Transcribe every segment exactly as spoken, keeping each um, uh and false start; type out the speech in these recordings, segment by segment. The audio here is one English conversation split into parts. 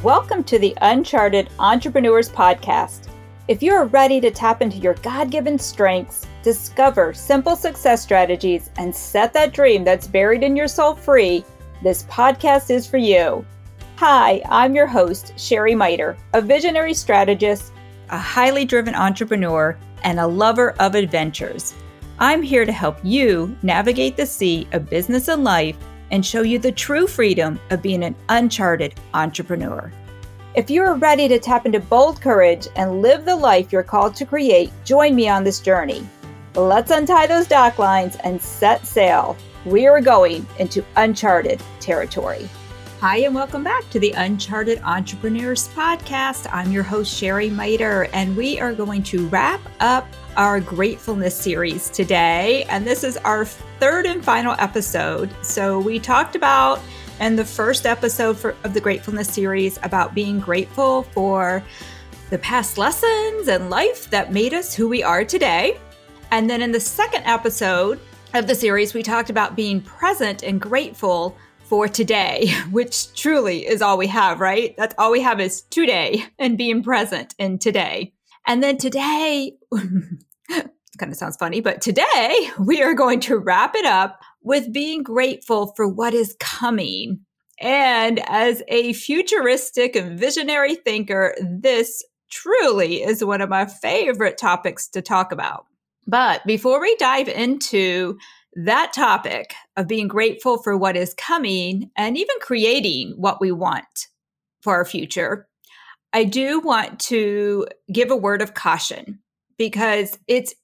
Welcome to the Uncharted Entrepreneurs Podcast. If you are ready to tap into your God-given strengths, discover simple success strategies, and set that dream that's buried in your soul free, this podcast is for you. Hi, I'm your host, Sherry Miter, a visionary strategist, a highly driven entrepreneur, and a lover of adventures. I'm here to help you navigate the sea of business and life and show you the true freedom of being an uncharted entrepreneur. If you are ready to tap into bold courage and live the life you're called to create, join me on this journey. Let's untie those dock lines and set sail. We are going into uncharted territory. Hi, and welcome back to the Uncharted Entrepreneurs Podcast. I'm your host, Sherry Miter, and we are going to wrap up our gratefulness series today. And this is our third and final episode. So we talked about in the first episode for, of the gratefulness series about being grateful for the past lessons and life that made us who we are today. And then in the second episode of the series, we talked about being present and grateful for today, which truly is all we have, right? That's all we have is today and being present in today. And then today, it kind of sounds funny, but today we are going to wrap it up with being grateful for what is coming. And as a futuristic and visionary thinker, this truly is one of my favorite topics to talk about. But before we dive into that topic of being grateful for what is coming and even creating what we want for our future, I do want to give a word of caution because it's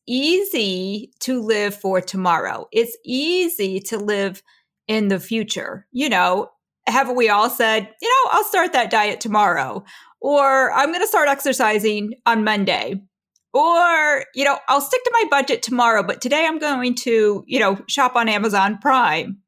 easy to live for tomorrow. It's easy to live in the future. You know, haven't we all said, you know, I'll start that diet tomorrow, or I'm going to start exercising on Monday, or, you know, I'll stick to my budget tomorrow, but today I'm going to, you know, shop on Amazon Prime.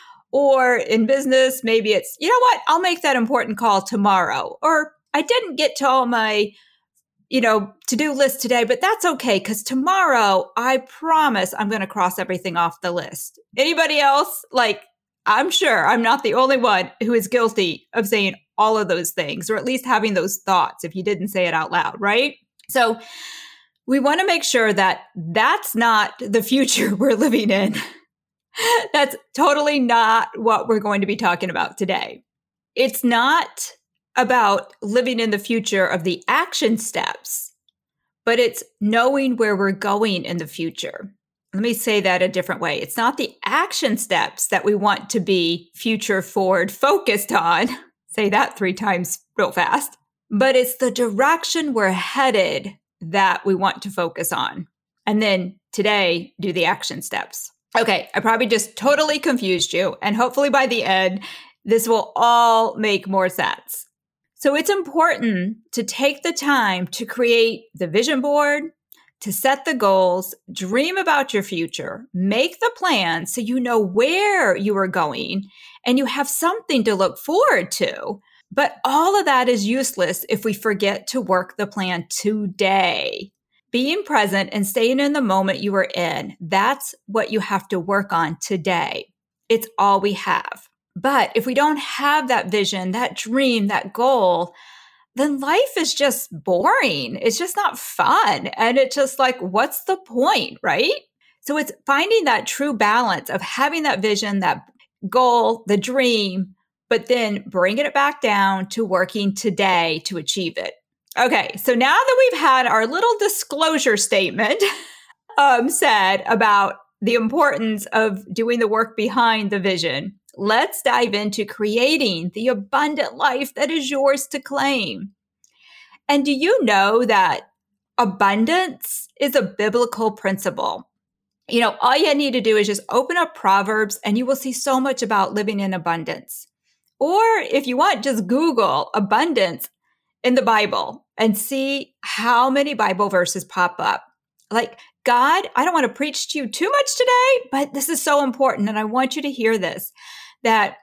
Or in business, maybe it's, you know what, I'll make that important call tomorrow. Or I didn't get to all my, you know, to-do list today, but that's okay because tomorrow I promise I'm going to cross everything off the list. Anybody else? Like, I'm sure I'm not the only one who is guilty of saying all of those things, or at least having those thoughts if you didn't say it out loud, right? So we want to make sure that that's not the future we're living in. That's totally not what we're going to be talking about today. It's not about living in the future of the action steps, but it's knowing where we're going in the future. Let me say that a different way. It's not the action steps that we want to be future forward focused on. Say that three times real fast. But it's the direction we're headed that we want to focus on. And then today, do the action steps. Okay, I probably just totally confused you. And hopefully by the end, this will all make more sense. So it's important to take the time to create the vision board, to set the goals, dream about your future, make the plan so you know where you are going and you have something to look forward to. But all of that is useless if we forget to work the plan today. Being present and staying in the moment you are in, that's what you have to work on today. It's all we have. But if we don't have that vision, that dream, that goal, then life is just boring. It's just not fun. And it's just like, what's the point, right? So it's finding that true balance of having that vision, that goal, the dream, but then bringing it back down to working today to achieve it. Okay, so now that we've had our little disclosure statement um, said about the importance of doing the work behind the vision, let's dive into creating the abundant life that is yours to claim. And do you know that abundance is a biblical principle? You know, all you need to do is just open up Proverbs and you will see so much about living in abundance. Or if you want, just Google abundance in the Bible and see how many Bible verses pop up. Like, God, I don't want to preach to you too much today, but this is so important. And I want you to hear this, that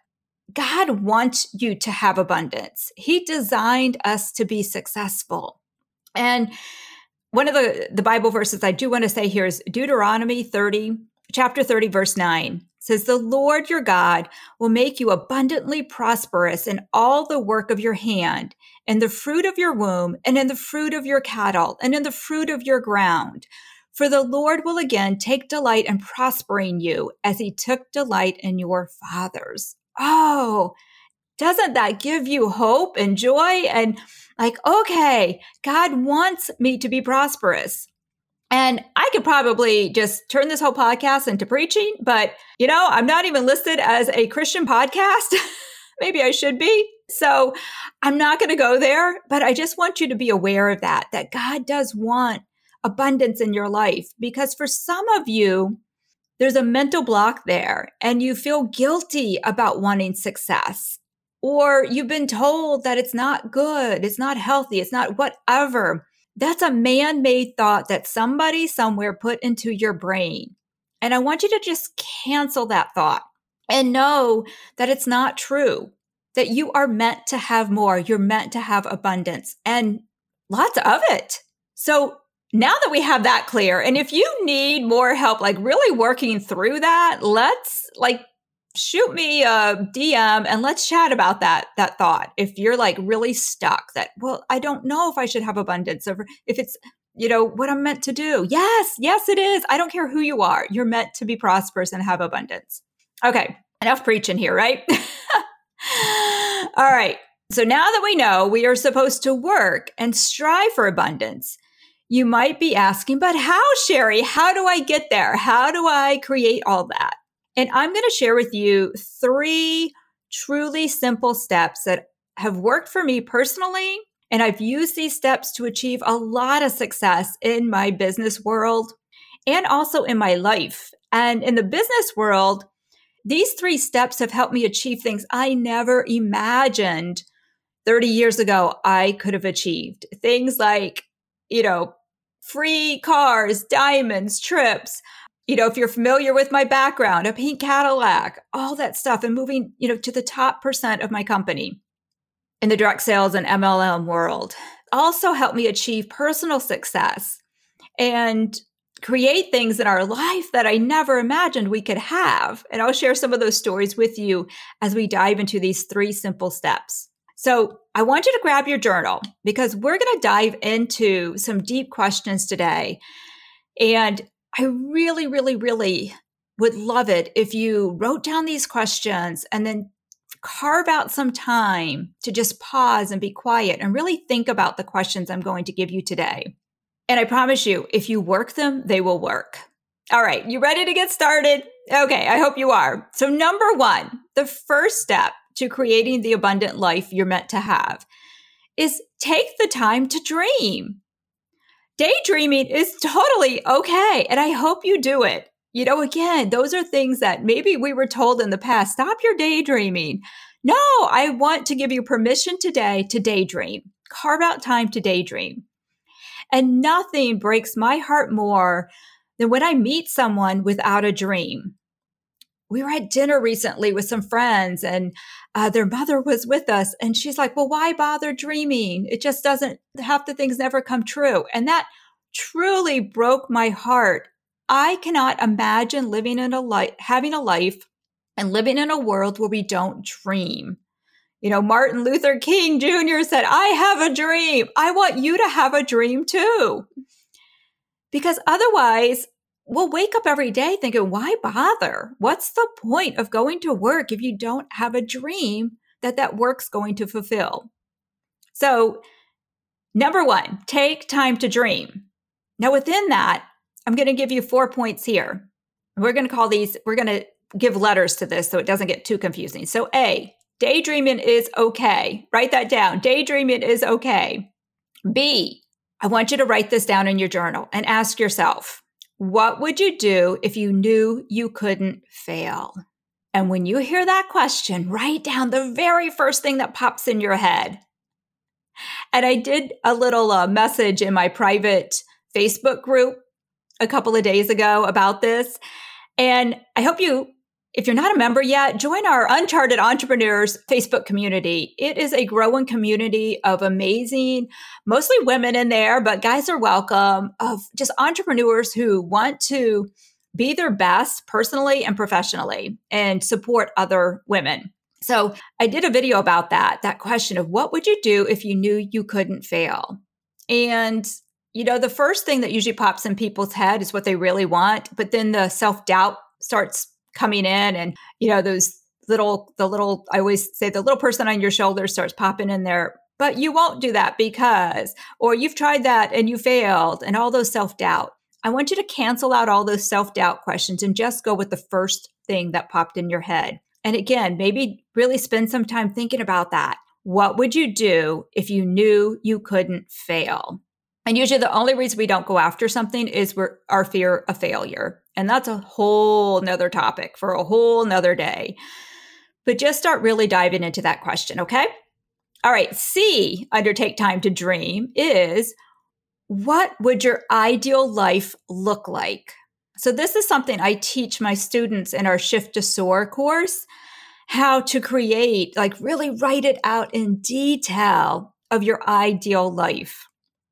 God wants you to have abundance. He designed us to be successful. And one of the, the Bible verses I do want to say here is Deuteronomy thirty, chapter thirty, verse nine. says, the Lord your God will make you abundantly prosperous in all the work of your hand, in the fruit of your womb, and in the fruit of your cattle, and in the fruit of your ground. For the Lord will again take delight in prospering you as he took delight in your fathers. Oh, doesn't that give you hope and joy? And like, okay, God wants me to be prosperous. And I could probably just turn this whole podcast into preaching, but you know, I'm not even listed as a Christian podcast. Maybe I should be. So I'm not going to go there, but I just want you to be aware of that, that God does want abundance in your life, because for some of you, there's a mental block there and you feel guilty about wanting success, or you've been told that it's not good, it's not healthy, it's not whatever. That's a man-made thought that somebody somewhere put into your brain. And I want you to just cancel that thought and know that it's not true, that you are meant to have more. You're meant to have abundance and lots of it. So now that we have that clear, and if you need more help, like really working through that, let's like shoot me a D M and let's chat about that, that thought. If you're like really stuck that, well, I don't know if I should have abundance, or if it's, you know, what I'm meant to do. Yes, yes, it is. I don't care who you are. You're meant to be prosperous and have abundance. Okay, enough preaching here, right? All right. So now that we know we are supposed to work and strive for abundance, you might be asking, but how, Sherry? How do I get there? How do I create all that? And I'm going to share with you three truly simple steps that have worked for me personally. And I've used these steps to achieve a lot of success in my business world and also in my life. And in the business world, these three steps have helped me achieve things I never imagined thirty years ago I could have achieved. Things like, you know, free cars, diamonds, trips. You know, if you're familiar with my background, a pink Cadillac, all that stuff, and moving, you know, to the top percent of my company in the direct sales and M L M world. Also helped me achieve personal success and create things in our life that I never imagined we could have. And I'll share some of those stories with you as we dive into these three simple steps. So I want you to grab your journal because we're going to dive into some deep questions today. And I really, really, really would love it if you wrote down these questions and then carve out some time to just pause and be quiet and really think about the questions I'm going to give you today. And I promise you, if you work them, they will work. All right, you ready to get started? Okay, I hope you are. So number one, the first step to creating the abundant life you're meant to have is take the time to dream. Daydreaming is totally okay, and I hope you do it. You know, again, those are things that maybe we were told in the past, stop your daydreaming. No, I want to give you permission today to daydream. Carve out time to daydream. And nothing breaks my heart more than when I meet someone without a dream. We were at dinner recently with some friends and uh, their mother was with us. And she's like, well, why bother dreaming? It just doesn't, half the things never come true. And that truly broke my heart. I cannot imagine living in a life, having a life and living in a world where we don't dream. You know, Martin Luther King Junior said, I have a dream. I want you to have a dream too. Because otherwise, we'll wake up every day thinking, why bother? What's the point of going to work if you don't have a dream that that work's going to fulfill? So, number one, take time to dream. Now, within that, I'm going to give you four points here. We're going to call these, we're going to give letters to this so it doesn't get too confusing. So, A, daydreaming is okay. Write that down. Daydreaming is okay. B, I want you to write this down in your journal and ask yourself, what would you do if you knew you couldn't fail? And when you hear that question, write down the very first thing that pops in your head. And I did a little uh, message in my private Facebook group a couple of days ago about this. And I hope you, if you're not a member yet, join our Uncharted Entrepreneurs Facebook community. It is a growing community of amazing, mostly women in there, but guys are welcome, of just entrepreneurs who want to be their best personally and professionally and support other women. So I did a video about that, that question of what would you do if you knew you couldn't fail? And, you know, the first thing that usually pops in people's head is what they really want, but then the self-doubt starts coming in and, you know, those little, the little, I always say the little person on your shoulder starts popping in there, but you won't do that because, or you've tried that and you failed and all those self-doubt. I want you to cancel out all those self-doubt questions and just go with the first thing that popped in your head. And again, maybe really spend some time thinking about that. What would you do if you knew you couldn't fail? And usually the only reason we don't go after something is we're, our fear of failure. And that's a whole nother topic for a whole nother day. But just start really diving into that question, okay? All right, C, under take time to dream, is what would your ideal life look like? So this is something I teach my students in our Shift to Soar course, how to create, like really write it out in detail of your ideal life.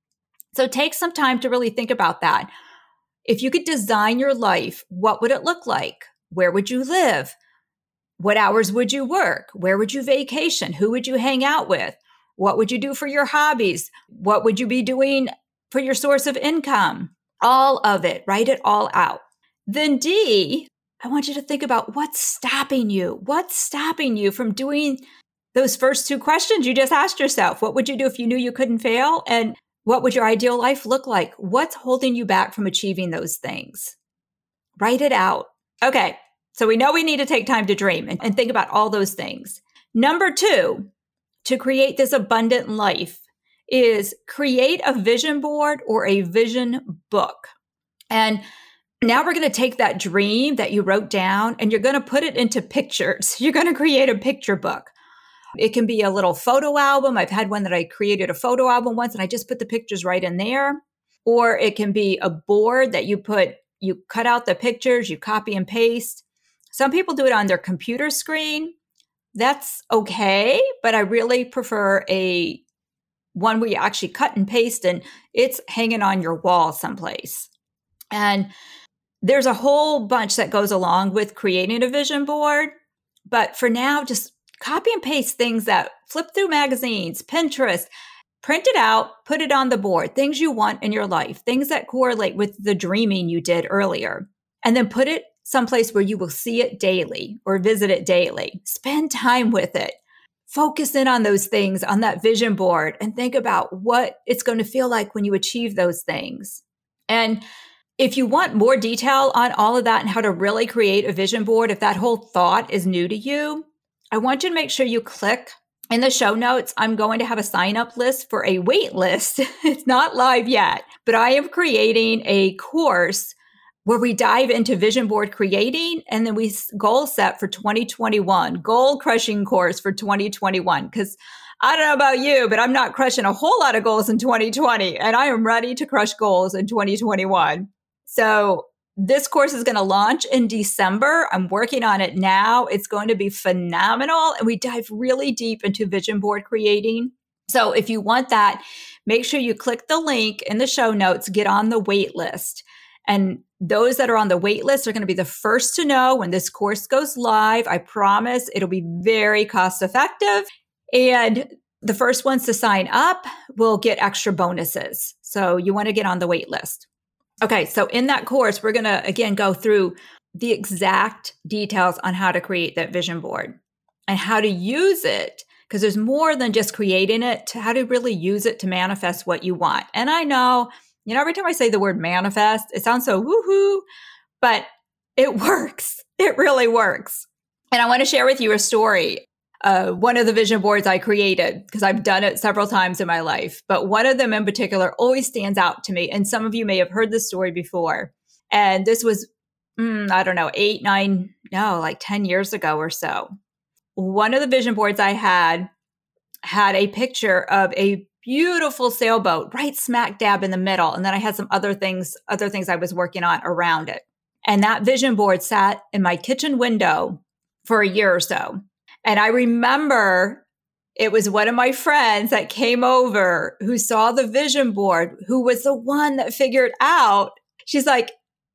So take some time to really think about that. If you could design your life, what would it look like? Where would you live? What hours would you work? Where would you vacation? Who would you hang out with? What would you do for your hobbies? What would you be doing for your source of income? All of it, write it all out. Then D, I want you to think about what's stopping you. What's stopping you from doing those first two questions you just asked yourself? What would you do if you knew you couldn't fail? And what would your ideal life look like? What's holding you back from achieving those things? Write it out. Okay, so we know we need to take time to dream and, and think about all those things. Number two, to create this abundant life is create a vision board or a vision book. And now we're going to take that dream that you wrote down and you're going to put it into pictures. You're going to create a picture book. It can be a little photo album. I've had one that I created a photo album once and I just put the pictures right in there. Or it can be a board that you put, you cut out the pictures, you copy and paste. Some people do it on their computer screen. That's okay, but I really prefer a one where you actually cut and paste and it's hanging on your wall someplace. And there's a whole bunch that goes along with creating a vision board. But for now, just copy and paste things that flip through magazines, Pinterest, print it out, put it on the board, things you want in your life, things that correlate with the dreaming you did earlier. And then put it someplace where you will see it daily or visit it daily. Spend time with it. Focus in on those things on that vision board and think about what it's going to feel like when you achieve those things. And if you want more detail on all of that and how to really create a vision board, if that whole thought is new to you, I want you to make sure you click in the show notes. I'm going to have a sign up list for a wait list. It's not live yet, but I am creating a course where we dive into vision board creating and then we goal set for twenty twenty-one, goal crushing course for twenty twenty-one. Because I don't know about you, but I'm not crushing a whole lot of goals in twenty twenty and I am ready to crush goals in twenty twenty-one. So this course is going to launch in December. I'm working on it now. It's going to be phenomenal. And we dive really deep into vision board creating. So if you want that, make sure you click the link in the show notes, get on the wait list. And those that are on the wait list are going to be the first to know when this course goes live. I promise it'll be very cost effective. And the first ones to sign up will get extra bonuses. So you want to get on the wait list. Okay, so in that course, we're going to, again, go through the exact details on how to create that vision board and how to use it, because there's more than just creating it, to how to really use it to manifest what you want. And I know, you know, every time I say the word manifest, it sounds so woohoo, but it works. It really works. And I want to share with you a story. Uh, one of the vision boards I created, because I've done it several times in my life, but one of them in particular always stands out to me. And some of you may have heard this story before. And this was, mm, I don't know, eight, nine, no, like ten years ago or so. One of the vision boards I had had a picture of a beautiful sailboat right smack dab in the middle. And then I had some other things, other things I was working on around it. And that vision board sat in my kitchen window for a year or so. And I remember it was one of my friends that came over who saw the vision board, who was the one that figured out. She's like,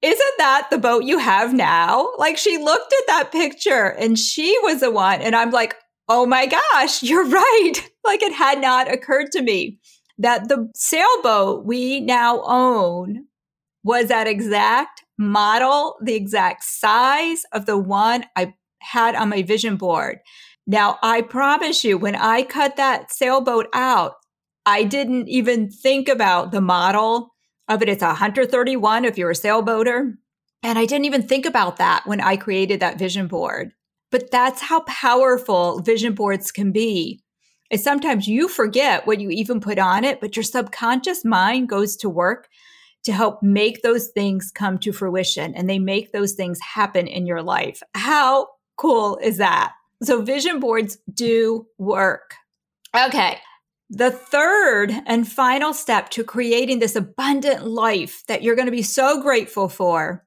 isn't that the boat you have now? Like, she looked at that picture and she was the one. And I'm like, oh my gosh, you're right. Like, it had not occurred to me that the sailboat we now own was that exact model, the exact size of the one I had on my vision board. Now, I promise you, when I cut that sailboat out, I didn't even think about the model of it. It's a Hunter thirty-one if you're a sailboater. And I didn't even think about that when I created that vision board. But that's how powerful vision boards can be. Is sometimes you forget what you even put on it, but your subconscious mind goes to work to help make those things come to fruition, and they make those things happen in your life. How cool is that? So vision boards do work. Okay. The third and final step to creating this abundant life that you're going to be so grateful for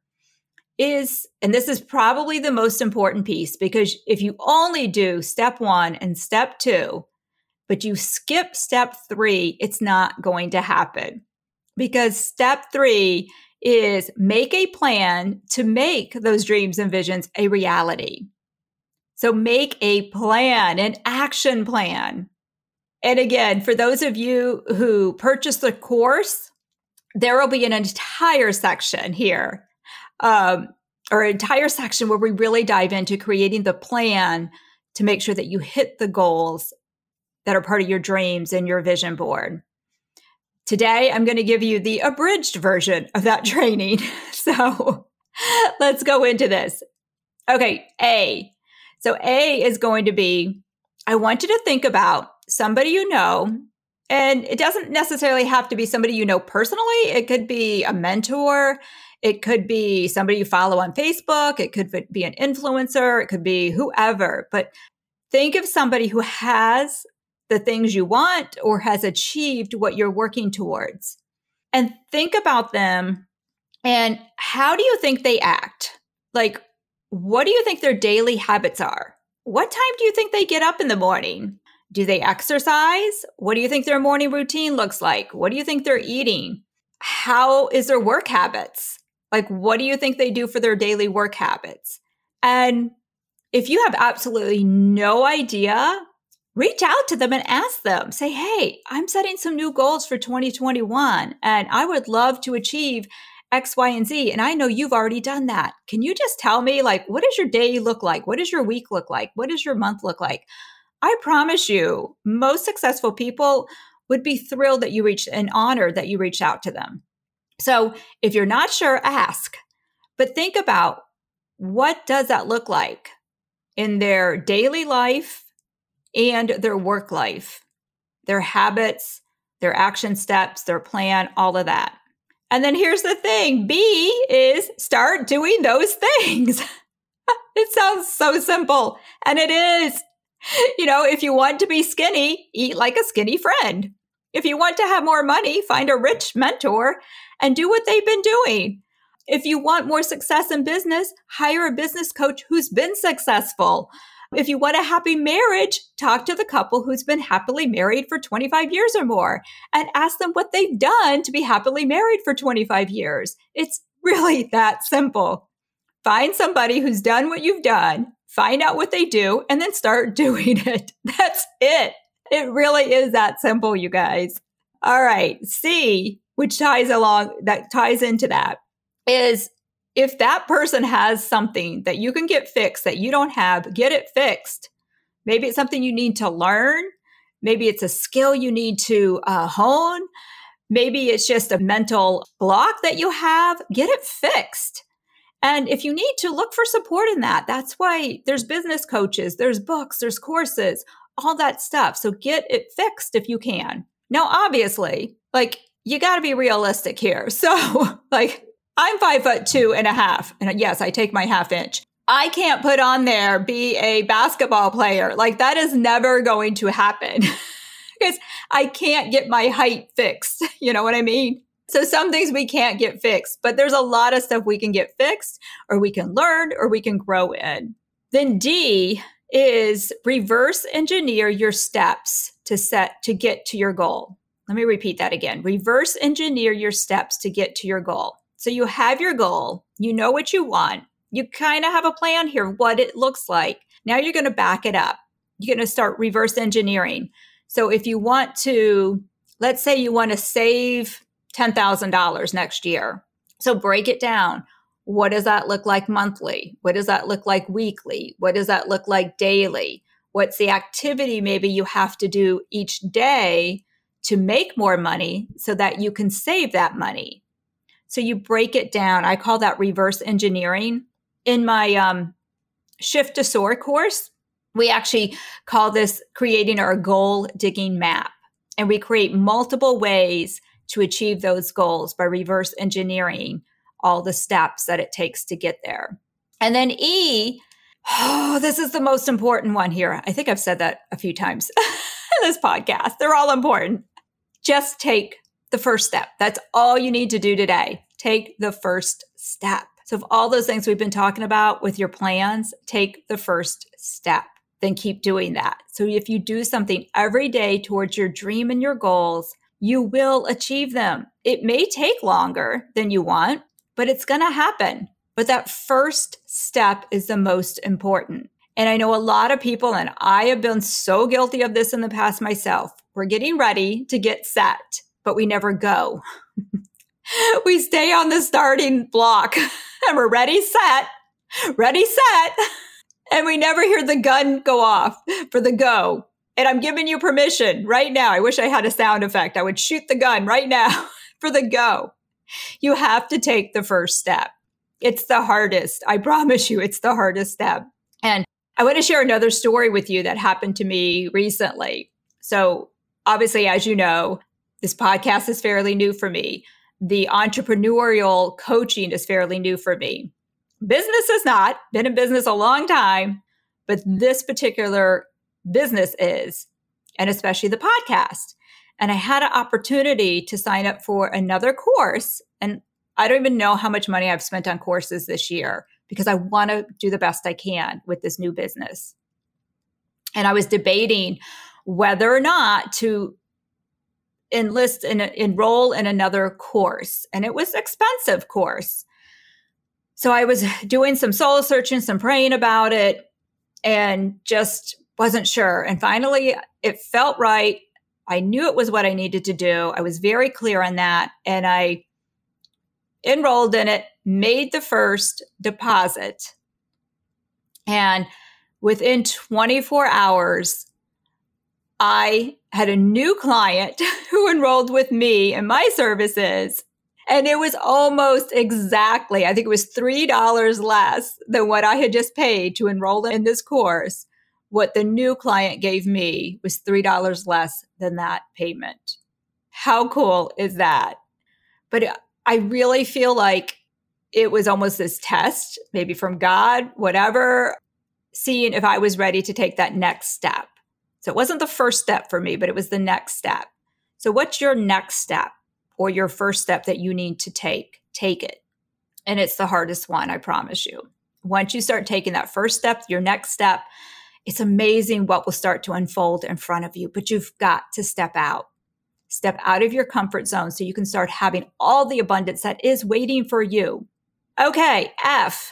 is, and this is probably the most important piece, because if you only do step one and step two, but you skip step three, it's not going to happen. Because step three is make a plan to make those dreams and visions a reality. So make a plan, an action plan. And again, for those of you who purchase the course, there will be an entire section here, um, or an entire section where we really dive into creating the plan to make sure that you hit the goals that are part of your dreams and your vision board. Today, I'm going to give you the abridged version of that training. So let's go into this. Okay, A. So A is going to be, I want you to think about somebody you know, and it doesn't necessarily have to be somebody you know personally. It could be a mentor. It could be somebody you follow on Facebook. It could be an influencer. It could be whoever. But think of somebody who has the things you want or has achieved what you're working towards. And think about them and how do you think they act? Like, what do you think their daily habits are? What time do you think they get up in the morning? Do they exercise? What do you think their morning routine looks like? What do you think they're eating? How is their work habits? Like, what do you think they do for their daily work habits? And if you have absolutely no idea, reach out to them and ask them. Say, hey, I'm setting some new goals for twenty twenty-one, and I would love to achieve X, Y, and Z. And I know you've already done that. Can you just tell me, like, what does your day look like? What does your week look like? What does your month look like? I promise you, most successful people would be thrilled that you reached and honored that you reached out to them. So if you're not sure, ask. But think about, what does that look like in their daily life and their work life, their habits, their action steps, their plan, all of that. And then here's the thing. B is start doing those things. It sounds so simple, and it is. You know, if you want to be skinny, eat like a skinny friend. If you want to have more money, find a rich mentor and do what they've been doing. If you want more success in business, hire a business coach who's been successful. If you want a happy marriage, talk to the couple who's been happily married for twenty-five years or more and ask them what they've done to be happily married for twenty-five years. It's really that simple. Find somebody who's done what you've done, find out what they do, and then start doing it. That's it. It really is that simple, you guys. All right. C, which ties along, that ties into that, is if that person has something that you can get fixed that you don't have, get it fixed. Maybe it's something you need to learn. Maybe it's a skill you need to uh, hone. Maybe it's just a mental block that you have. Get it fixed. And if you need to, look for support in that. That's why there's business coaches, there's books, there's courses, all that stuff. So get it fixed if you can. Now, obviously, like, you got to be realistic here. So like, I'm five foot two and a half. And yes, I take my half inch. I can't put on there, be a basketball player. Like, that is never going to happen because I can't get my height fixed. You know what I mean? So some things we can't get fixed, but there's a lot of stuff we can get fixed, or we can learn, or we can grow in. Then D is reverse engineer your steps to set to get to your goal. Let me repeat that again. Reverse engineer your steps to get to your goal. So you have your goal. You know what you want. You kind of have a plan here, what it looks like. Now you're going to back it up. You're going to start reverse engineering. So if you want to, let's say you want to save ten thousand dollars next year. So break it down. What does that look like monthly? What does that look like weekly? What does that look like daily? What's the activity maybe you have to do each day to make more money so that you can save that money? So you break it down. I call that reverse engineering. In my um, Shift to Soar course, we actually call this creating our goal digging map. And we create multiple ways to achieve those goals by reverse engineering all the steps that it takes to get there. And then E, oh, this is the most important one here. I think I've said that a few times in this podcast. They're all important. Just take the first step. That's all you need to do today. Take the first step. So if all those things we've been talking about with your plans, take the first step, then keep doing that. So if you do something every day towards your dream and your goals, you will achieve them. It may take longer than you want, but it's going to happen. But that first step is the most important. And I know a lot of people, and I have been so guilty of this in the past myself. We're getting ready to get set, but we never go. We stay on the starting block and we're ready, set, ready, set. And we never hear the gun go off for the go. And I'm giving you permission right now. I wish I had a sound effect. I would shoot the gun right now for the go. You have to take the first step. It's the hardest. I promise you, it's the hardest step. And I want to share another story with you that happened to me recently. So obviously, as you know, this podcast is fairly new for me. The entrepreneurial coaching is fairly new for me. Business is not. Been in business a long time, but this particular business is, and especially the podcast. And I had an opportunity to sign up for another course. And I don't even know how much money I've spent on courses this year because I want to do the best I can with this new business. And I was debating whether or not to enlist and enroll in another course. And it was an expensive course. So I was doing some soul searching, some praying about it, and just wasn't sure. And finally, it felt right. I knew it was what I needed to do. I was very clear on that. And I enrolled in it, made the first deposit. And within twenty-four hours, I had a new client who enrolled with me in my services. And it was almost exactly, I think it was three dollars less than what I had just paid to enroll in this course. What the new client gave me was three dollars less than that payment. How cool is that? But I really feel like it was almost this test, maybe from God, whatever, seeing if I was ready to take that next step. So it wasn't the first step for me, but it was the next step. So what's your next step or your first step that you need to take? Take it. And it's the hardest one, I promise you. Once you start taking that first step, your next step, it's amazing what will start to unfold in front of you, but you've got to step out. Step out of your comfort zone so you can start having all the abundance that is waiting for you. Okay, F,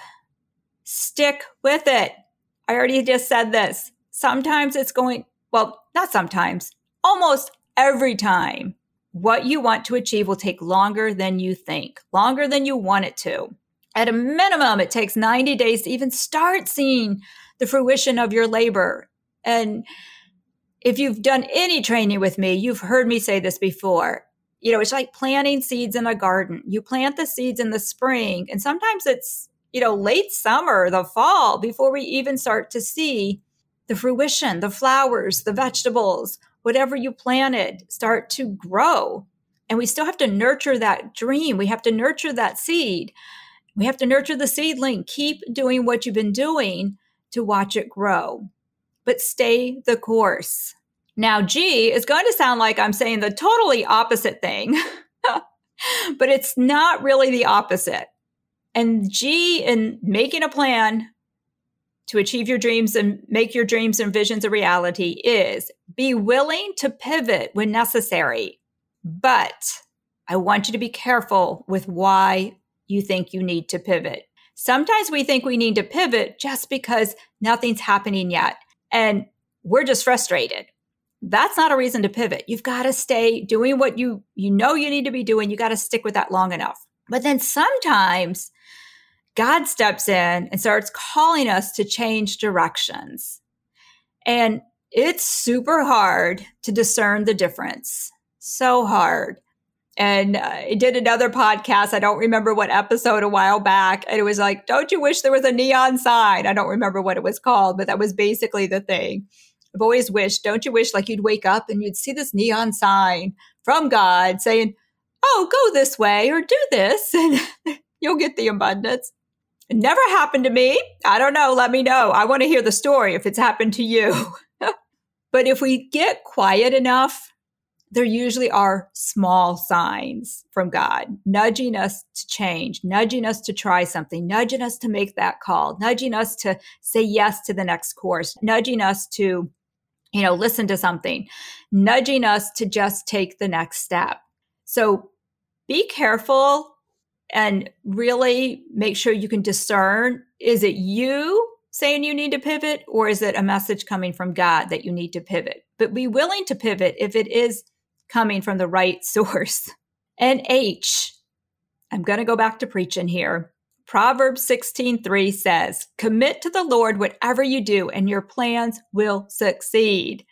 stick with it. I already just said this. Sometimes it's going, well, not sometimes, almost every time. What you want to achieve will take longer than you think, longer than you want it to. At a minimum, it takes ninety days to even start seeing the fruition of your labor. And if you've done any training with me, you've heard me say this before. You know, it's like planting seeds in a garden. You plant the seeds in the spring, and sometimes it's, you know, late summer, the fall, before we even start to see the fruition, the flowers, the vegetables, whatever you planted start to grow. And we still have to nurture that dream. We have to nurture that seed. We have to nurture the seedling. Keep doing what you've been doing to watch it grow. But stay the course. Now, G is going to sound like I'm saying the totally opposite thing, but it's not really the opposite. And G in making a plan to achieve your dreams and make your dreams and visions a reality is be willing to pivot when necessary. But I want you to be careful with why you think you need to pivot. Sometimes we think we need to pivot just because nothing's happening yet and we're just frustrated. That's not a reason to pivot. You've got to stay doing what you you know you need to be doing. You got to stick with that long enough. But then sometimes God steps in and starts calling us to change directions. And it's super hard to discern the difference. So hard. And I did another podcast. I don't remember what episode a while back. And it was like, don't you wish there was a neon sign? I don't remember what it was called, but that was basically the thing. I've always wished, don't you wish like you'd wake up and you'd see this neon sign from God saying, oh, go this way or do this and you'll get the abundance. It never happened to me. I don't know. Let me know. I want to hear the story if it's happened to you. But if we get quiet enough, there usually are small signs from God, nudging us to change, nudging us to try something, nudging us to make that call, nudging us to say yes to the next course, nudging us to, you know, listen to something, nudging us to just take the next step. So be careful and really make sure you can discern, is it you saying you need to pivot, or is it a message coming from God that you need to pivot? But be willing to pivot if it is coming from the right source. And H, I'm going to go back to preaching here. Proverbs sixteen three says, commit to the Lord whatever you do, and your plans will succeed.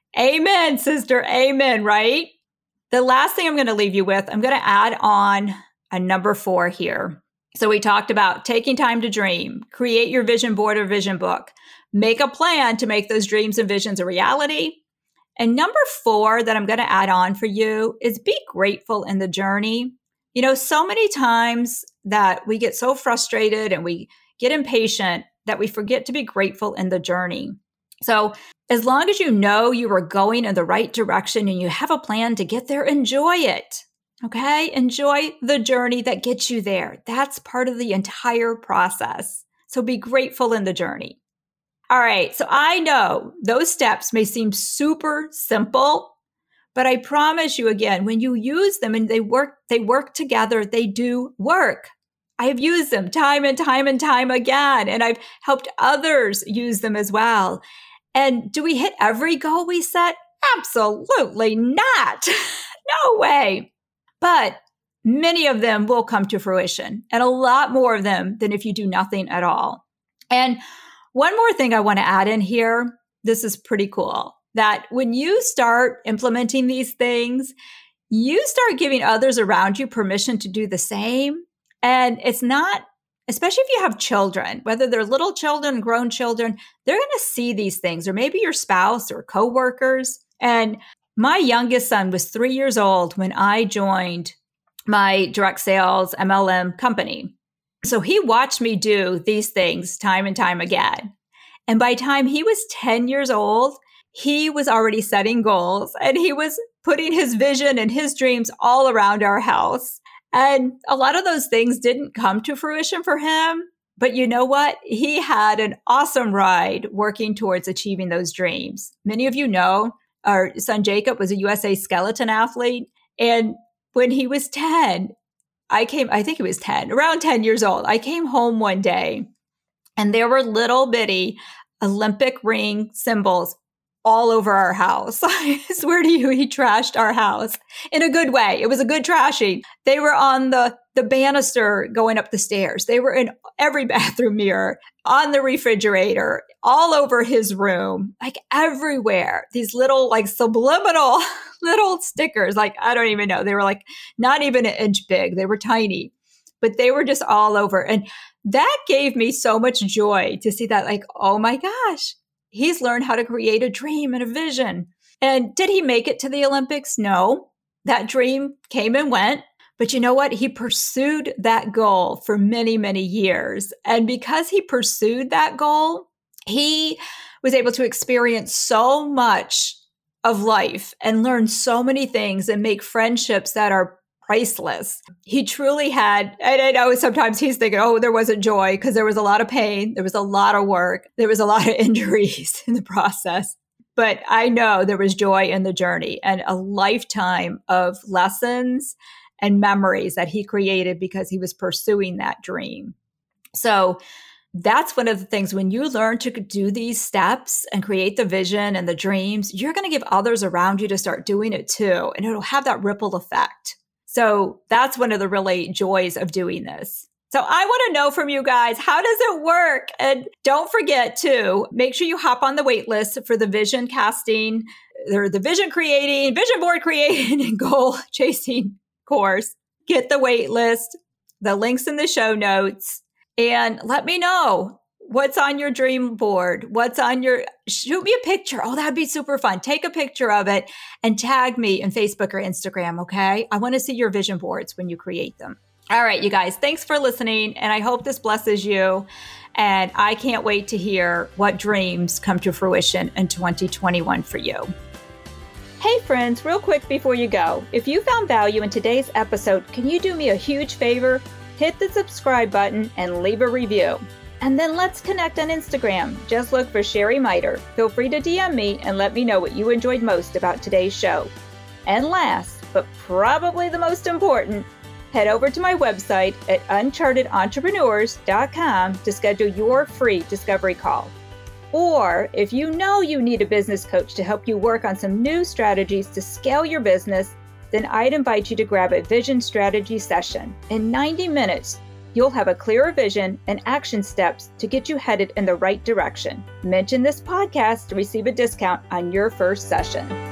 Amen, sister. Amen, right? The last thing I'm going to leave you with, I'm going to add on a number four here. So we talked about taking time to dream, create your vision board or vision book, make a plan to make those dreams and visions a reality. And number four that I'm going to add on for you is be grateful in the journey. You know, so many times that we get so frustrated and we get impatient that we forget to be grateful in the journey. So as long as you know you are going in the right direction and you have a plan to get there, enjoy it. Okay? Enjoy the journey that gets you there. That's part of the entire process. So be grateful in the journey. All right. So I know those steps may seem super simple, but I promise you again, when you use them and they work, they work together, they do work. I have used them time and time and time again, and I've helped others use them as well. And do we hit every goal we set? Absolutely not. No way. But many of them will come to fruition, and a lot more of them than if you do nothing at all. And one more thing I want to add in here, this is pretty cool, that when you start implementing these things, you start giving others around you permission to do the same. And it's not, especially if you have children, whether they're little children, grown children, they're going to see these things, or maybe your spouse or coworkers. And my youngest son was three years old when I joined my direct sales M L M company. So he watched me do these things time and time again. And by the time he was ten years old, he was already setting goals and he was putting his vision and his dreams all around our house. And a lot of those things didn't come to fruition for him. But you know what? He had an awesome ride working towards achieving those dreams. Many of you know our son Jacob was a U S A skeleton athlete. And when he was ten, I came, I think he was ten, around ten years old. I came home one day and there were little bitty Olympic ring symbols all over our house. I swear to you, he trashed our house in a good way. It was a good trashing. They were on the, the banister going up the stairs. They were in every bathroom mirror, on the refrigerator, all over his room, like everywhere. These little like subliminal little stickers, like I don't even know. They were like not even an inch big. They were tiny, but they were just all over. And that gave me so much joy to see that, like, oh my gosh, he's learned how to create a dream and a vision. And did he make it to the Olympics? No. That dream came and went. But you know what? He pursued that goal for many, many years. And because he pursued that goal, he was able to experience so much of life and learn so many things and make friendships that are priceless. He truly had, and I know sometimes he's thinking, oh, there wasn't joy because there was a lot of pain. There was a lot of work. There was a lot of injuries in the process. But I know there was joy in the journey and a lifetime of lessons and memories that he created because he was pursuing that dream. So that's one of the things, when you learn to do these steps and create the vision and the dreams, you're going to give others around you to start doing it too. And it'll have that ripple effect. So that's one of the really joys of doing this. So I want to know from you guys, how does it work? And don't forget to make sure you hop on the wait list for the vision casting, or the vision creating, vision board creating, and goal chasing course. Get the wait list, the links in the show notes, and let me know what's on your dream board. What's on your, shoot me a picture. Oh, that'd be super fun. Take a picture of it and tag me in Facebook or Instagram. Okay. I want to see your vision boards when you create them. All right, you guys, thanks for listening. And I hope this blesses you. And I can't wait to hear what dreams come to fruition in twenty twenty-one for you. Hey friends, real quick before you go, if you found value in today's episode, can you do me a huge favor? Hit the subscribe button and leave a review. And then let's connect on Instagram. Just look for Sherry Miter. Feel free to D M me and let me know what you enjoyed most about today's show. And last, but probably the most important, head over to my website at uncharted entrepreneurs dot com to schedule your free discovery call. Or if you know you need a business coach to help you work on some new strategies to scale your business, then I'd invite you to grab a vision strategy session. In ninety minutes, you'll have a clearer vision and action steps to get you headed in the right direction. Mention this podcast to receive a discount on your first session.